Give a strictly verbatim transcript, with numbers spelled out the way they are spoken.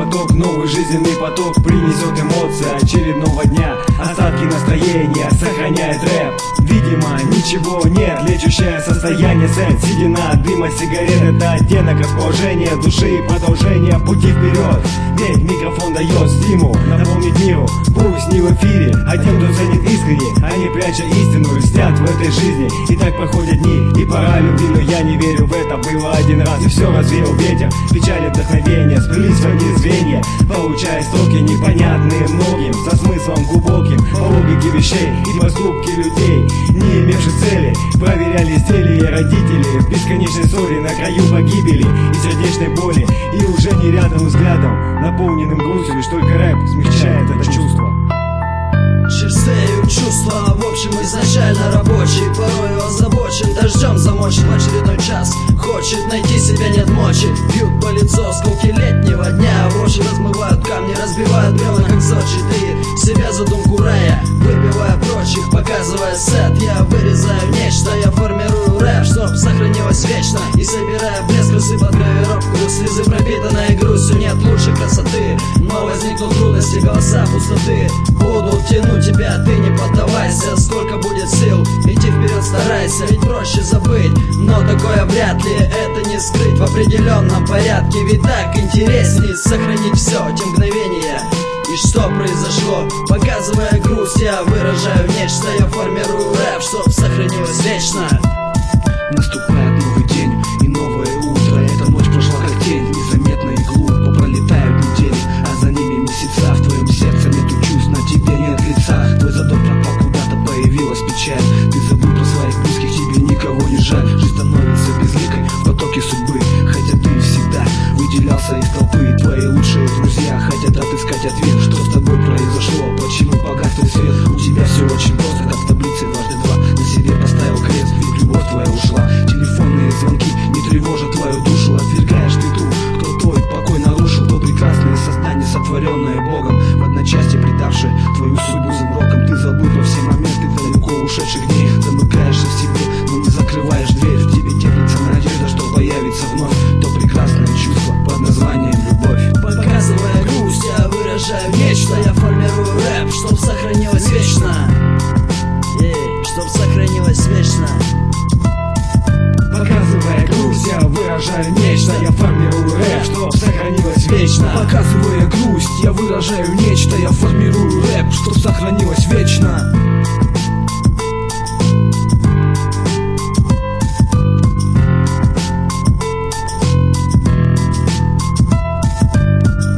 поток, новый жизненный поток принесет эмоции очередного дня. Остатки настроения сохраняет рэп. Видимо, ничего нет, лечущее состояние сет. Седина, дыма, сигарет — это оттенок расположения души и продолжение пути вперед. Ведь микрофон дает стимул наполнить миру. Пусть не в эфире, а тем, кто ценит искренне, они, пряча истину, льстят в этой жизни. И так проходят дни, и пора любви, но я не верю в это. Было один раз, и все развеял ветер. Печаль и вдохновение сплелись в одни звенья, получая строки непонятные многим, со смыслом глубоким, по логике вещей и поступки людей, не имевших цели. Проверяли изделия родители в бесконечной ссоре, на краю погибели и сердечной боли. И уже не рядом взглядом, наполненным грустью, лишь только рэп смягчает это чувство. Черстеют чувства, в общем изначально рабочий, порой озабочен, дождем замочен в очередной час. Хочет найти себя, нет мочи, бьют по лицу осколки летнего дня. Воши размывают камни, разбивают бревна, как Сочи. Ты себя задумку рая, выбивая прочих, показывая сет. Я вырезаю нечто, я формирую рэп, чтоб сохранилось вечно. И собирая блеск, рассыпать гравировку, слезы пропитанные грустью. Нет лучшей красоты, но возникнут трудности, голоса пустоты. Будут тянуть тебя, ты не поддавайся. Сколько будет сил, идти вперед старайся. Ведь проще забыть, но такое вряд ли. Это не скрыть в определенном порядке. Ведь так интереснее сохранить все те мгновения. И что произошло, показывая грусть, я выражаю нечто. Я формирую рэп, чтоб сохранилось вечно. Наступает новый день и новое утро. Эта ночь прошла как тень, незаметно и глупо пролетают недели, а за ними месяца. В твоем сердце нету чувств, на тебе нет лица. Твой задор пропал, куда-то появилась печаль. Ты забыл про своих близких, тебе никого не жаль. Жизнь становится безликой в потоке судьбы, хотя ты всегда выделялся из толпы. Твои лучшие друзья хотят отыскать ответ, что с тобой произошло, почему погас твой свет. У тебя все очень просто, как в таблице дважды два. На себе поставил крест, ведь любовь твоя ушла. Телефонные звонки не тревожат твою душу. Отвергаешь ты ту, кто твой покой нарушил. То прекрасное создание, сотворенное Богом, в одночасье предавшее твою судьбу замроком. Ты забыл про все моменты далеко ушедших дней. Замыкаешься в себе, но не закрываешь дверь. В тебе теплится надежда, что появится вновь то прекрасное чувство под названием любовь. Показывая грусть, я выражаю нечто. Я формирую рэп, чтоб сохранилось вечно. Ей, чтоб сохранилось вечно. Показывая грусть, я выражаю нечто. Я формирую рэп, чтоб сохранилось вечно. Показывая грусть, я выражаю нечто. Я формирую рэп, чтоб сохранилось вечно.